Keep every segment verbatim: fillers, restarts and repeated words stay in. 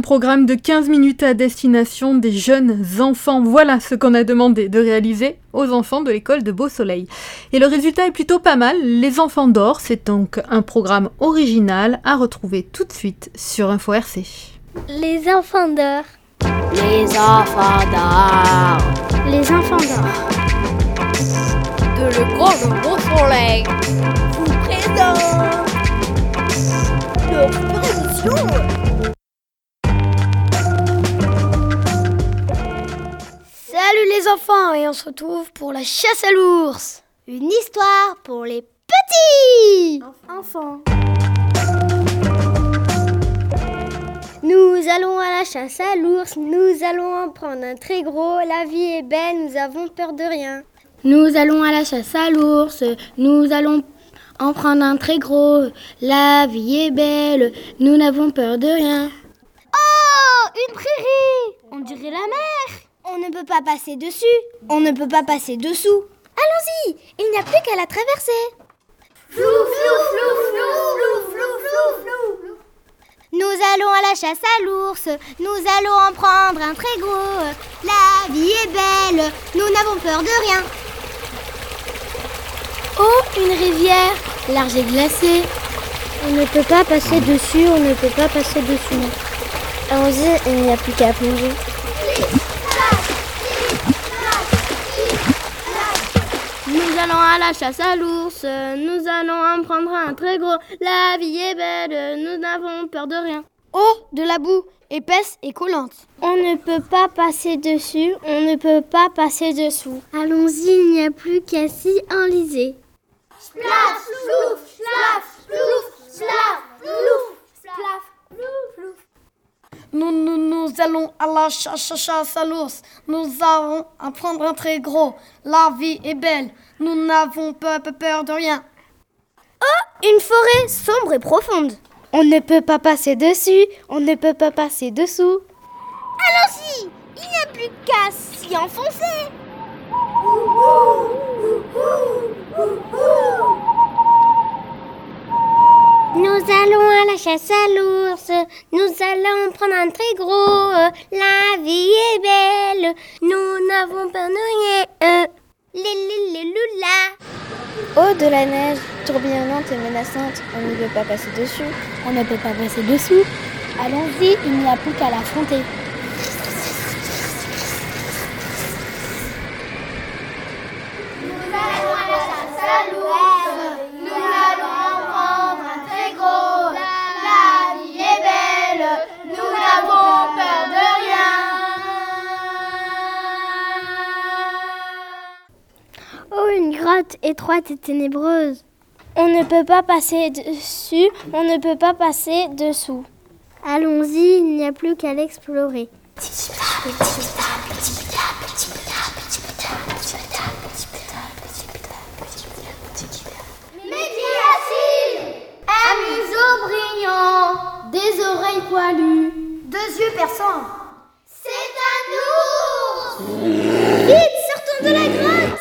programme de quinze minutes à destination des jeunes enfants. Voilà ce qu'on a demandé de réaliser aux enfants de l'école de Beau Soleil. Et le résultat est plutôt pas mal. Les enfants d'or, c'est donc un programme original à retrouver tout de suite sur Info R C. Les enfants d'or. Les enfants d'or. Les enfants d'or. De l'école de Beau Soleil vous présente leur prévision. Salut les enfants, et on se retrouve pour la chasse à l'ours. Une histoire pour les petits enfants. Nous allons à la chasse à l'ours, nous allons en prendre un très gros. La vie est belle, nous avons peur de rien. Nous allons à la chasse à l'ours, nous allons en prendre un très gros. La vie est belle, nous n'avons peur de rien. Oh, une prairie! On dirait la mer. On ne peut pas passer dessus, on ne peut pas passer dessous. Allons-y, il n'y a plus qu'à la traverser. Flou, flou, flou, flou, flou, flou, flou, flou. Nous allons à la chasse à l'ours, nous allons en prendre un très gros. La vie est belle, nous n'avons peur de rien. Oh, une rivière, large et glacée. On ne peut pas passer dessus, on ne peut pas passer dessous. Allons-y, il n'y a plus qu'à plonger. Nous allons à la chasse à l'ours, nous allons en prendre un très gros. La vie est belle, nous n'avons peur de rien. Oh, de la boue, épaisse et collante. On ne peut pas passer dessus, on ne peut pas passer dessous. Allons-y, il n'y a plus qu'à s'y enliser. Splaf, plouf, splaf, plouf, splaf, plouf, splaf, plouf, plouf. Nous, nous, nous allons à la chasse, chasse à l'ours. Nous allons en prendre un très gros. La vie est belle. Nous n'avons pas peur de rien. Oh, une forêt sombre et profonde. On ne peut pas passer dessus, on ne peut pas passer dessous. Allons-y, il n'y a plus qu'à s'y enfoncer. Nous allons à la chasse à l'ours, nous allons prendre un très gros. La vie est belle, nous n'avons peur de rien. Lélélélula. Oh, de la neige, tourbillonnante et menaçante, on ne peut pas passer dessus, on ne peut pas passer dessous. Allons-y, il n'y a plus qu'à l'affronter. Nous allons à la chasse à l'ours, nous allons en prendre un très gros. La vie est belle, nous n'avons peur de rien. Oh, une grotte étroite et ténébreuse. On ne peut pas passer dessus, on ne peut pas passer dessous. Allons-y, il n'y a plus qu'à l'explorer. Mais qu'y a-t-il? Un museau brillant, des oreilles poilues, deux yeux perçants. C'est un ours! Vite, sortons de la grotte!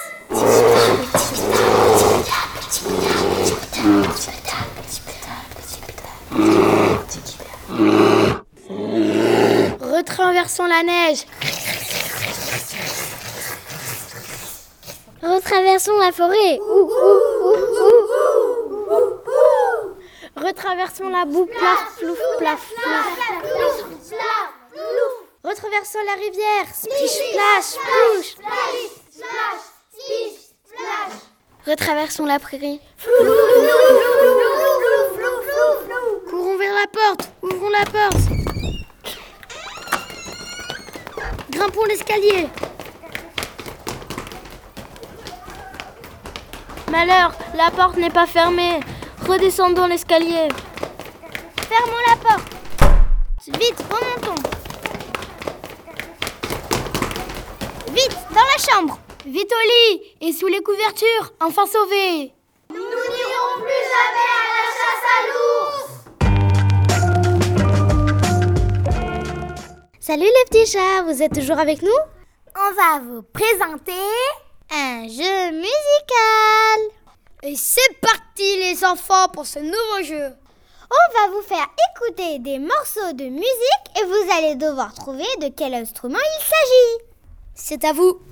Retraversons la neige. Retraversons la forêt. Ouh, ouh, ouh, ouh, ouh, ouh. Retraversons la boue, plaf, plouf, plaf, plouf. Retraversons la rivière, splish, splash, plouche. Retraversons la prairie. Courons vers la porte, ouvrons la porte. Grimpons l'escalier. Malheur, la porte n'est pas fermée. Redescendons l'escalier. Fermons la porte. Vite, remontons. Vite, dans la chambre. Vite au lit et sous les couvertures, enfin sauvés. Nous n'irons plus jamais à la chasse à l'ours. Salut les petits chats, vous êtes toujours avec nous? On va vous présenter un jeu musical. Et c'est parti les enfants pour ce nouveau jeu. On va vous faire écouter des morceaux de musique et vous allez devoir trouver de quel instrument il s'agit. C'est à vous.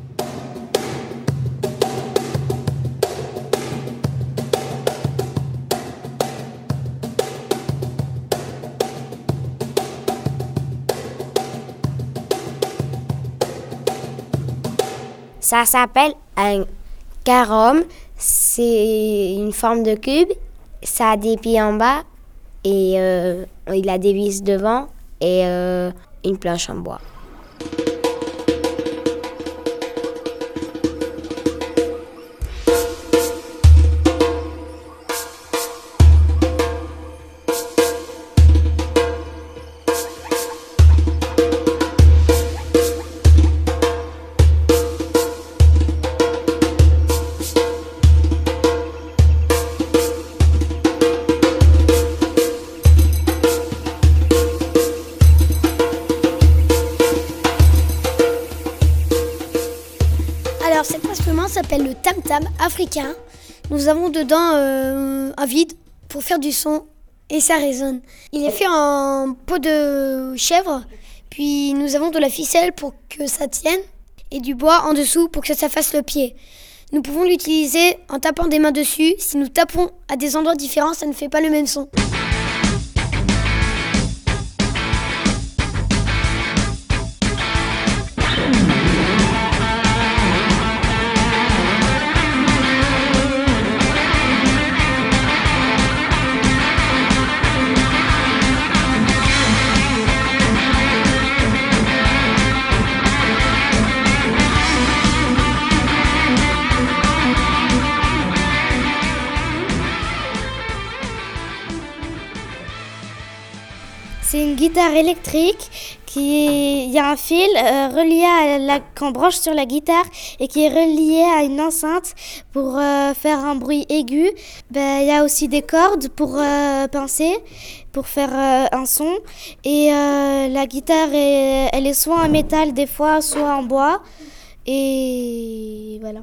Ça s'appelle un carom. C'est une forme de cube. Ça a des pieds en bas et euh, il a des vis devant et euh, une planche en bois. Alors cet instrument s'appelle le tam-tam africain. Nous avons dedans euh, un vide pour faire du son et ça résonne. Il est fait en peau de chèvre, puis nous avons de la ficelle pour que ça tienne et du bois en dessous pour que ça fasse le pied. Nous pouvons l'utiliser en tapant des mains dessus. Si nous tapons à des endroits différents, ça ne fait pas le même son. C'est une guitare électrique qui il y a un fil euh, relié à la qu'on branche sur la guitare et qui est relié à une enceinte pour euh, faire un bruit aigu. Ben, il y a aussi des cordes pour euh, pincer, pour faire euh, un son. Et euh, la guitare est, elle est soit en métal des fois, soit en bois. Et voilà.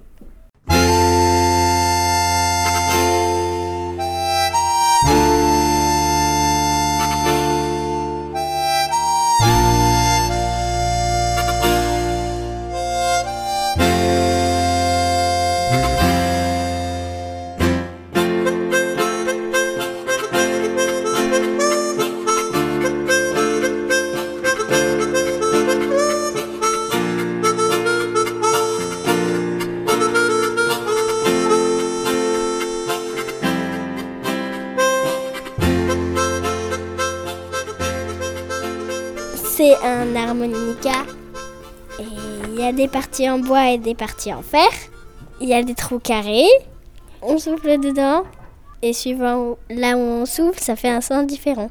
C'est un harmonica et il y a des parties en bois et des parties en fer. Il y a des trous carrés, on souffle dedans et suivant où- là où on souffle, ça fait un son différent.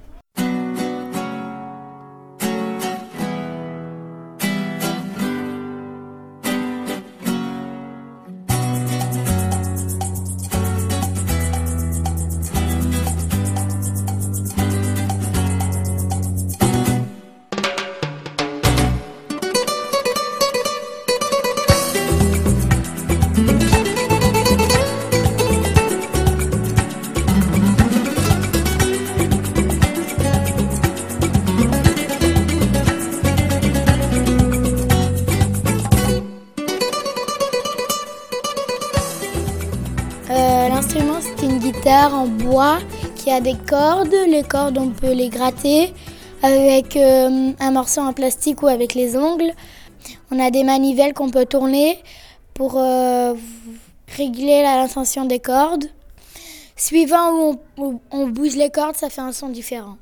Euh, l'instrument, c'est une guitare en bois qui a des cordes. Les cordes, on peut les gratter avec euh, un morceau en plastique ou avec les ongles. On a des manivelles qu'on peut tourner pour euh, régler l'intention des cordes. Suivant où on, où on bouge les cordes, ça fait un son différent.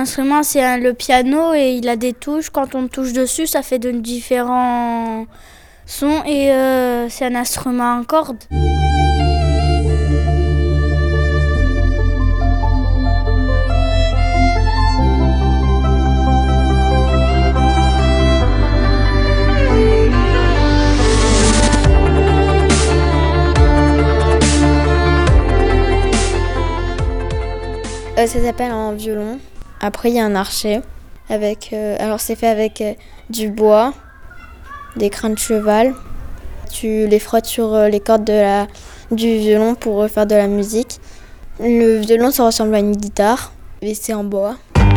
instrument, c'est un- le piano et il a des touches. Quand on touche dessus, ça fait de différents sons et euh, c'est un instrument à cordes. Euh, ça s'appelle un violon. Après, il y a un archet. Avec, euh, alors, c'est fait avec euh, du bois, des crins de cheval. Tu les frottes sur euh, les cordes de la, du violon pour euh, faire de la musique. Le violon, ça ressemble à une guitare, et c'est en bois.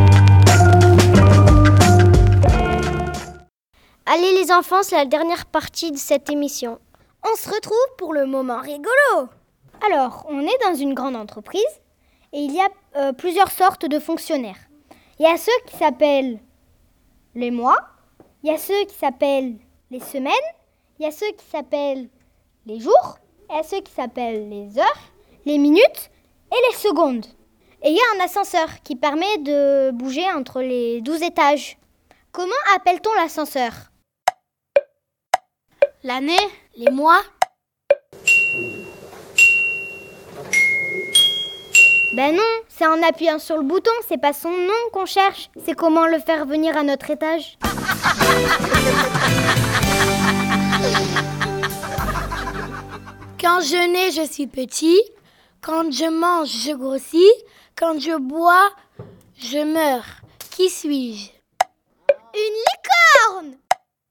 Allez les enfants, c'est la dernière partie de cette émission. On se retrouve pour le moment rigolo. Alors, on est dans une grande entreprise et il y a euh, plusieurs sortes de fonctionnaires. Il y a ceux qui s'appellent les mois, il y a ceux qui s'appellent les semaines, il y a ceux qui s'appellent les jours, il y a ceux qui s'appellent les heures, les minutes et les secondes. Et il y a un ascenseur qui permet de bouger entre les douze étages. Comment appelle-t-on l'ascenseur ? L'année, Les mois ? Ben non, c'est en appuyant sur le bouton, c'est pas son nom qu'on cherche, c'est comment le faire venir à notre étage. Quand je nais, je suis petit. Quand je mange, je grossis. Quand je bois, je meurs. Qui suis-je ? Une licorne !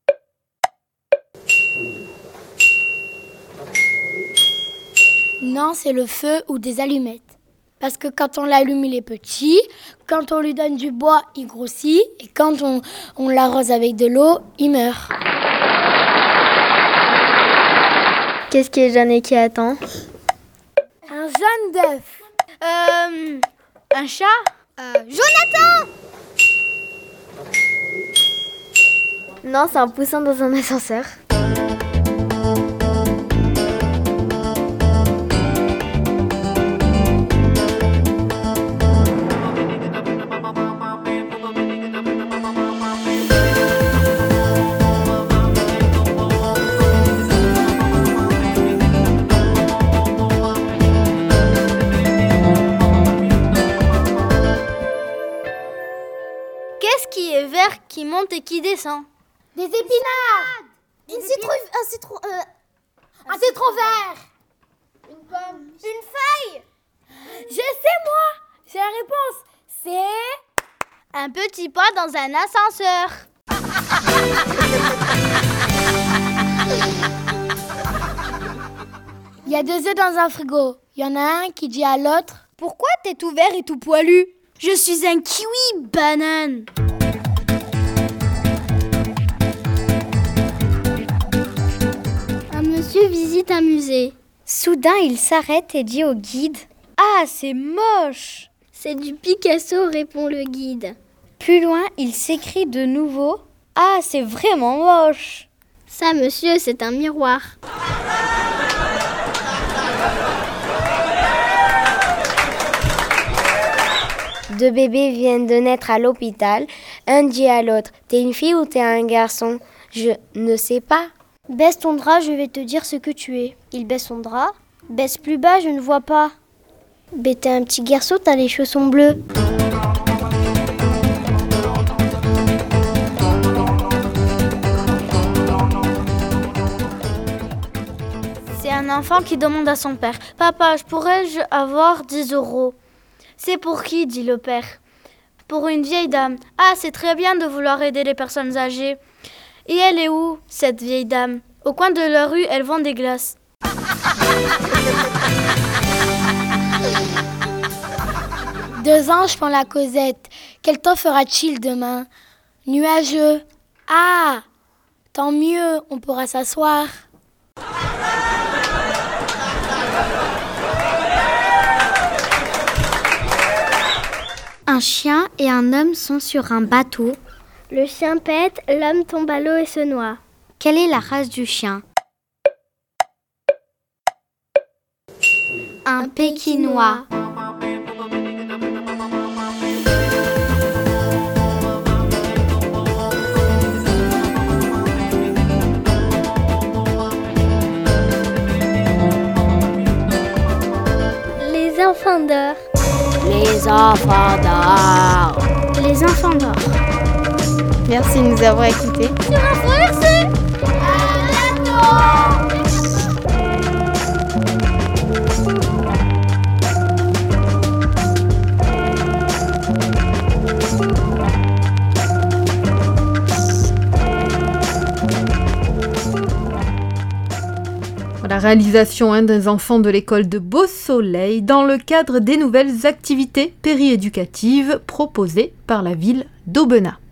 Non, c'est le feu ou des allumettes. Parce que quand on l'allume, il est petit. Quand on lui donne du bois, il grossit. Et quand on, on l'arrose avec de l'eau, il meurt. Qu'est-ce qui est jaune et qui attend ? Un jaune d'œuf. euh, un chat, Euh, Jonathan ! Non, c'est un poussin dans un ascenseur. qu'est-ce qui est vert, qui monte et qui descend ? Des épinards ! Une citrouille, un citron, euh, un citron vert. Une pomme. Une feuille. Je sais, moi. J'ai la réponse. C'est... Un petit pas dans un ascenseur. Il y a deux œufs dans un frigo. Il y en a un qui dit à l'autre... Pourquoi t'es tout vert et tout poilu ? Je suis un kiwi banane. Un monsieur visite un musée. Soudain, il s'arrête et dit au guide « Ah, c'est moche !» C'est du Picasso, répond le guide. Plus loin, il s'écrie de nouveau « Ah, c'est vraiment moche !» Ça, monsieur, c'est un miroir. Deux bébés viennent de naître à l'hôpital. Un dit à l'autre, t'es une fille ou t'es un garçon ? Je ne sais pas. Baisse ton drap, je vais te dire ce que tu es. Il baisse son drap. Baisse plus bas, je ne vois pas. Ben t'es un petit garçon, t'as les chaussons bleus. C'est un enfant qui demande à son père « Papa, je pourrais-je avoir dix euros ?» C'est pour qui, dit le père. Pour une vieille dame. Ah, c'est très bien de vouloir aider les personnes âgées. Et elle est où, cette vieille dame ? Au coin de la rue, elle vend des glaces. Deux anges font la causette. Quel temps fera-t-il demain ? Nuageux. Ah, tant mieux, on pourra s'asseoir. Un chien et un homme sont sur un bateau. Le chien pète, l'homme tombe à l'eau et se noie. Quelle est la race du chien ? Un Pékinois. enfants d'or. Les enfants d'or. Les enfants d'or. Merci de nous avoir écoutés. Sur Info R C. À bientôt. La réalisation hein, des enfants de l'école de Beau Soleil dans le cadre des nouvelles activités périéducatives proposées par la ville d'Aubenas.